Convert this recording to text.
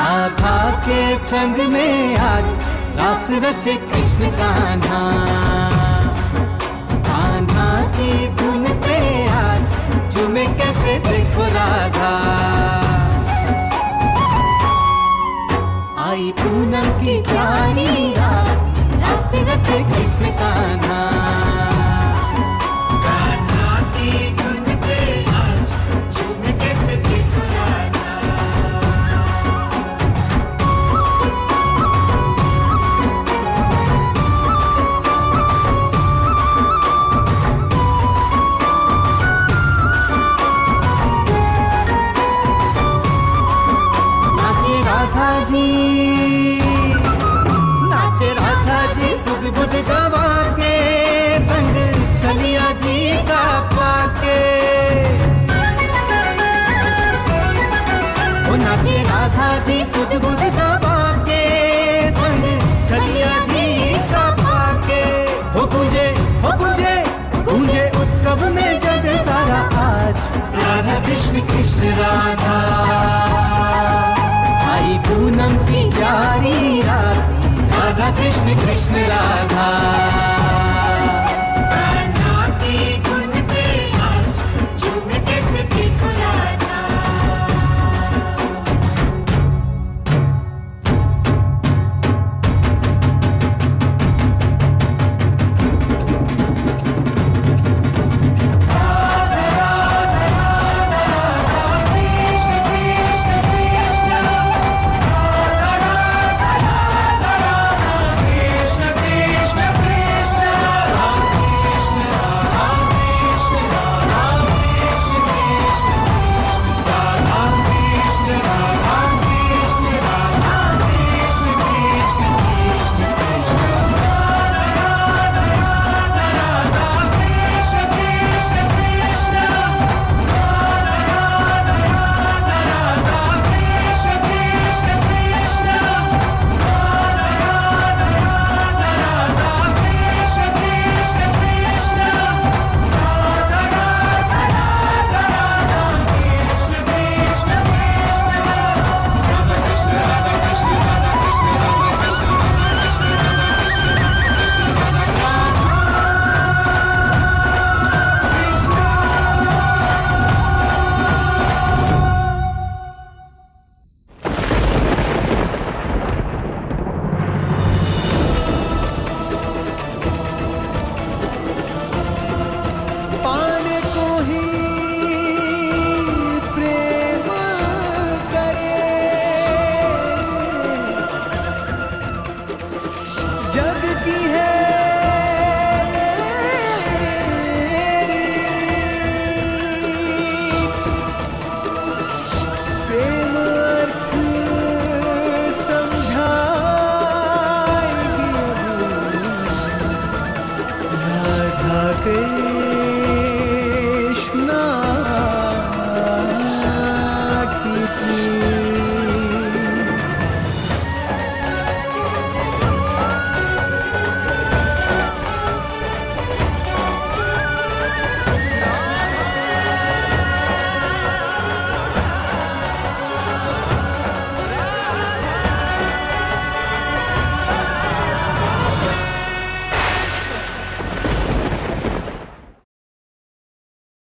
राधा के संग में आज रास रचे कृष्ण कान्हा। कान्हा की धुन पे आज झूमे कैसे देखो राधा। आई पूनम की प्यारी रात रास रचे कृष्ण कान्हा। कान्हा की धुन पे आज झूमे कैसे देखो राधा। नाचे राधा जी सुध बुध गवा के संग छलिया जी का पाके। वो नाचे राधा जी सुध बुध गवा के संग छलिया जी का पाके। हो गूंजे उत्सव में जग सारा आज राधा कृष्ण कृष्ण राधा। आई पूनम की प्यारी रात राधा कृष्ण कृष्ण राधा।